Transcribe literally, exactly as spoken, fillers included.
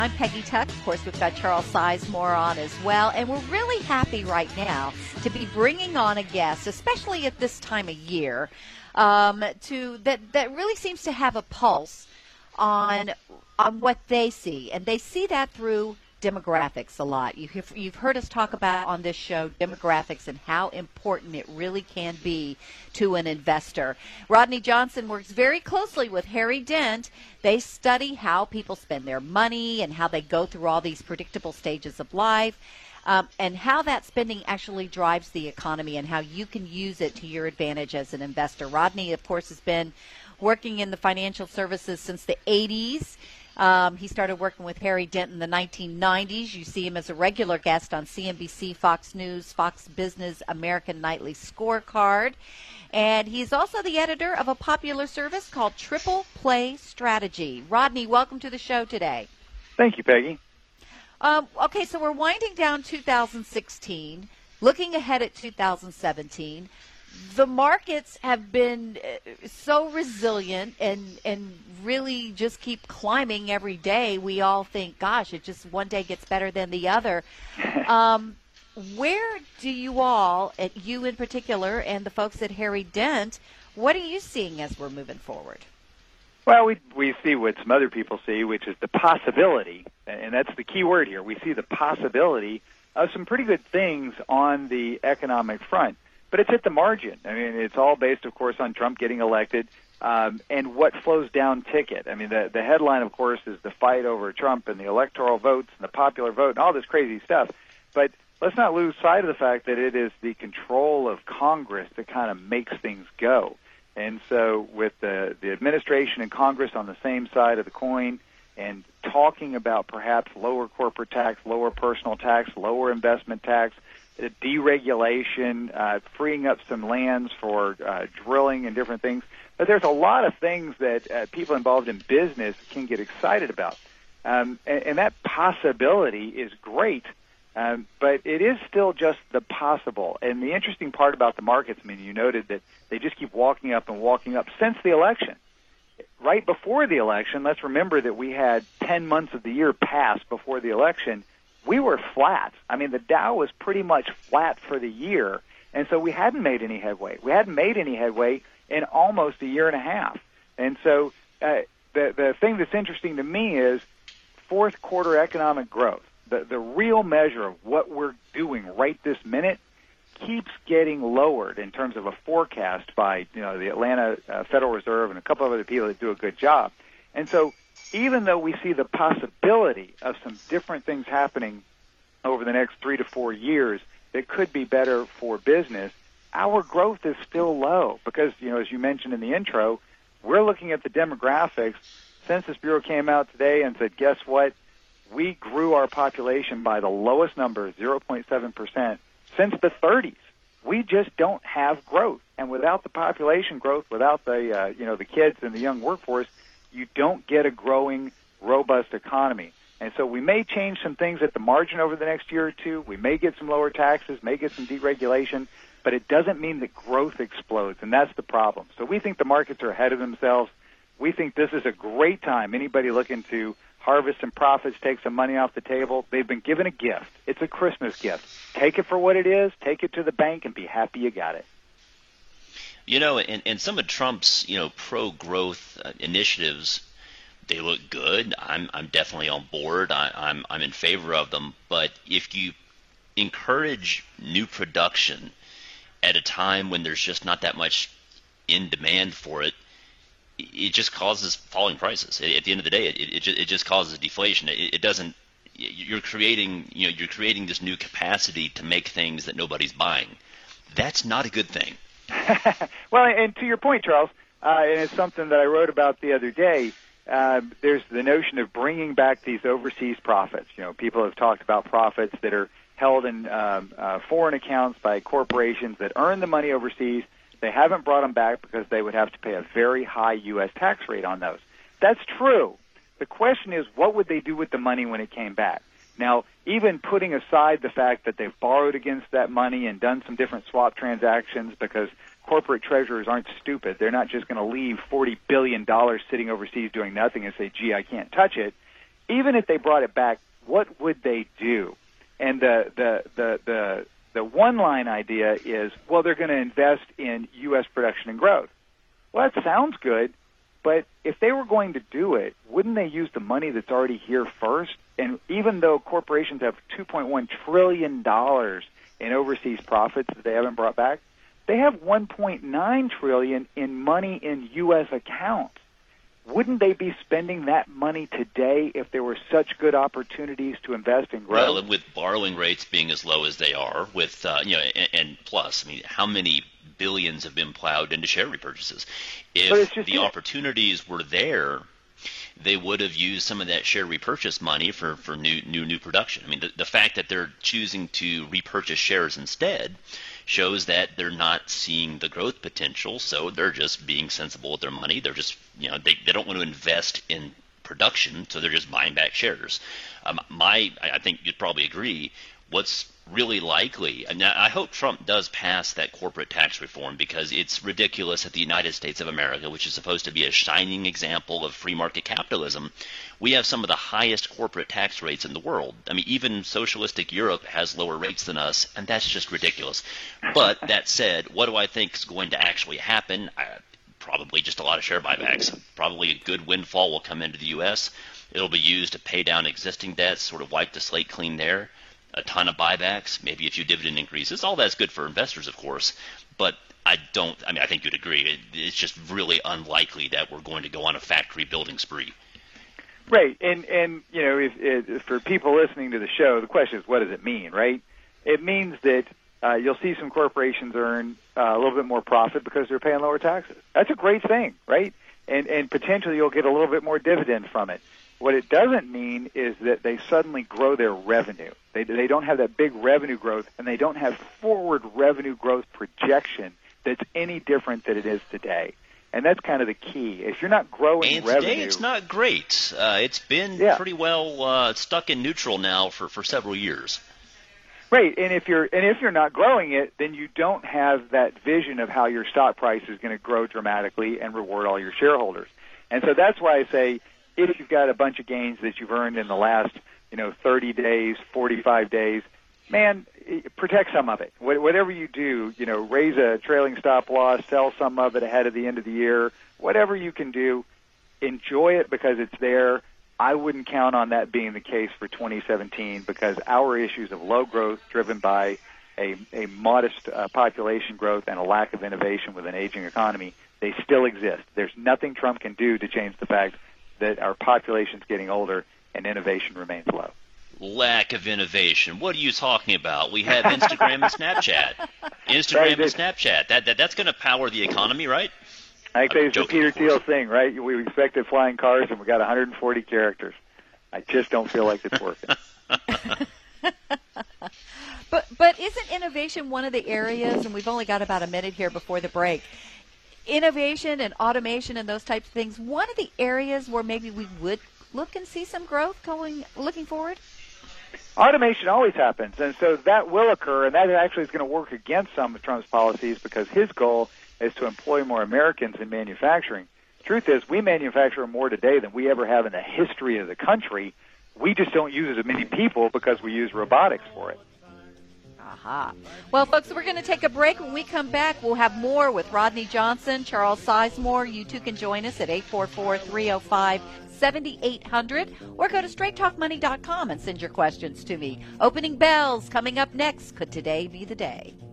I'm Peggy Tuck. Of course, we've got Charles Sizemore on as well. And we're really happy right now to be bringing on a guest, especially at this time of year, um, to that, that really seems to have a pulse on on what they see. And they see that through demographics a lot. You have, you've heard us talk about on this show demographics and how important it really can be to an investor. Rodney Johnson works very closely with Harry Dent. They study how people spend their money and how they go through all these predictable stages of life, um, and how that spending actually drives the economy and how you can use it to your advantage as an investor. Rodney, of course, has been working in the financial services since the eighties. Um, he started working with Harry Dent in the nineteen nineties. You see him as a regular guest on C N B C, Fox News, Fox Business, American Nightly Scorecard. And he's also the editor of a popular service called Triple Play Strategy. Rodney, welcome to the show today. Thank you, Peggy. Um, okay, so we're winding down two thousand sixteen, looking ahead at two thousand seventeen. The markets have been so resilient and and really just keep climbing every day. We all think, gosh, it just one day gets better than the other. Um, where do you all, at you in particular, and the folks at Harry Dent, what are you seeing as we're moving forward? Well, we we see what some other people see, which is the possibility, and that's the key word here. We see the possibility of some pretty good things on the economic front. But it's at the margin. I mean, it's all based, of course, on Trump getting elected um, and what flows down ticket. I mean, the, the headline, of course, is the fight over Trump and the electoral votes and the popular vote and all this crazy stuff. But let's not lose sight of the fact that it is the control of Congress that kind of makes things go. And so with the, the administration and Congress on the same side of the coin and talking about perhaps lower corporate tax, lower personal tax, lower investment tax, deregulation, uh, freeing up some lands for uh, drilling and different things. But there's a lot of things that uh, people involved in business can get excited about. Um, and, and that possibility is great, um, but it is still just the possible. And the interesting part about the markets, I mean, you noted that they just keep walking up and walking up since the election. Right before the election, let's remember that we had ten months of the year pass before the election. We were flat. I mean, the Dow was pretty much flat for the year, and so we hadn't made any headway. We hadn't made any headway in almost a year and a half. And so uh, the the thing that's interesting to me is fourth quarter economic growth. The the real measure of what we're doing right this minute keeps getting lowered in terms of a forecast by, you know, the Atlanta uh, Federal Reserve and a couple of other people that do a good job. And so even though we see the possibility of some different things happening over the next three to four years that could be better for business, our growth is still low because, you know, as you mentioned in the intro, we're looking at the demographics. Census Bureau came out today and said, guess what? We grew our population by the lowest number, zero point seven percent, since the thirties. We just don't have growth. And without the population growth, without the, uh, you know, the kids and the young workforce, you don't get a growing, robust economy. And so we may change some things at the margin over the next year or two. We may get some lower taxes, may get some deregulation, but it doesn't mean that growth explodes, and that's the problem. So we think the markets are ahead of themselves. We think this is a great time. Anybody looking to harvest some profits, take some money off the table, they've been given a gift. It's a Christmas gift. Take it for what it is, take it to the bank, and be happy you got it. You know, and, and some of Trump's, you know, pro-growth uh, initiatives, they look good. I'm I'm definitely on board. I, I'm I'm in favor of them. But if you encourage new production at a time when there's just not that much in demand for it, it just causes falling prices. At the end of the day, it it, it just causes deflation. It, it doesn't. You're creating, you know, you're creating this new capacity to make things that nobody's buying. That's not a good thing. Well, and to your point, Charles, uh, and it's something that I wrote about the other day, uh, there's the notion of bringing back these overseas profits. You know, people have talked about profits that are held in um, uh, foreign accounts by corporations that earn the money overseas. They haven't brought them back because they would have to pay a very high U S tax rate on those. That's true. The question is, what would they do with the money when it came back? Now, even putting aside the fact that they've borrowed against that money and done some different swap transactions, because corporate treasurers aren't stupid. They're not just going to leave forty billion dollars sitting overseas doing nothing and say, gee, I can't touch it. even if they brought it back, what would they do? And the the the the, the one-line idea is, well, they're going to invest in U S production and growth. Well, that sounds good, but if they were going to do it, wouldn't they use the money that's already here first? And even though corporations have two point one trillion dollars in overseas profits that they haven't brought back, they have one point nine trillion dollars in money in U S accounts. Wouldn't they be spending that money today if there were such good opportunities to invest in growth? Well, with borrowing rates being as low as they are, with uh, you know, and, and plus, I mean, how many billions have been plowed into share repurchases? If the it. opportunities were there, they would have used some of that share repurchase money for, for new new new production. I mean, the, the fact that they're choosing to repurchase shares instead shows that they're not seeing the growth potential, so they're just being sensible with their money. They're just, you know, they, they don't want to invest in production, so they're just buying back shares. Um, my, I think you'd probably agree, what's really likely, and I hope Trump does pass that corporate tax reform, because it's ridiculous that the United States of America, which is supposed to be a shining example of free market capitalism, we have some of the highest corporate tax rates in the world. I mean, even socialistic Europe has lower rates than us, and that's just ridiculous. But that said, what do I think is going to actually happen? I, probably just a lot of share buybacks. Probably a good windfall will come into the U S. It'll be used to pay down existing debts, sort of wipe the slate clean there. A ton of buybacks, maybe a few dividend increases. All that's good for investors, of course, but I don't – I mean, I think you'd agree. It, it's just really unlikely that we're going to go on a factory building spree. Right, and, and you know, if, if, for people listening to the show, the question is, what does it mean, right? It means that uh, you'll see some corporations earn uh, a little bit more profit because they're paying lower taxes. That's a great thing, right? And, and potentially you'll get a little bit more dividend from it. What it doesn't mean is that they suddenly grow their revenue. They, they don't have that big revenue growth, and they don't have forward revenue growth projection that's any different than it is today. And that's kind of the key. If you're not growing and revenue... today it's not great. Uh, it's been yeah. pretty well uh, stuck in neutral now for, for several years. Right, and if you're and if you're not growing it, then you don't have that vision of how your stock price is going to grow dramatically and reward all your shareholders. And so that's why I say, if you've got a bunch of gains that you've earned in the last, you know, thirty days, forty-five days, man, protect some of it. Whatever you do, you know, raise a trailing stop loss, sell some of it ahead of the end of the year, whatever you can do, enjoy it because it's there. I wouldn't count on that being the case for twenty seventeen, because our issues of low growth driven by a, a modest uh, population growth and a lack of innovation with an aging economy, they still exist. There's nothing Trump can do to change the fact that our population's getting older and innovation remains low. Lack of innovation. What are you talking about? We have Instagram and Snapchat. Instagram and Snapchat. That, that That's going to power the economy, right? I think it's the Peter Thiel thing, right? We expected flying cars, and we got one hundred forty characters. I just don't feel like it's working. but but isn't innovation one of the areas, and we've only got about a minute here before the break, innovation and automation and those types of things, one of the areas where maybe we would look and see some growth going looking forward? Automation always happens, and so that will occur, and that actually is going to work against some of Trump's policies, because his goal is to employ more Americans in manufacturing. Truth is, we manufacture more today than we ever have in the history of the country. We just don't use as many people because we use robotics for it. Aha. Well, folks, we're going to take a break. When we come back, we'll have more with Rodney Johnson, Charles Sizemore. You too can join us at eight four four, three oh five, seven eight hundred, or go to straight talk money dot com and send your questions to me. Opening bells coming up next. Could today be the day?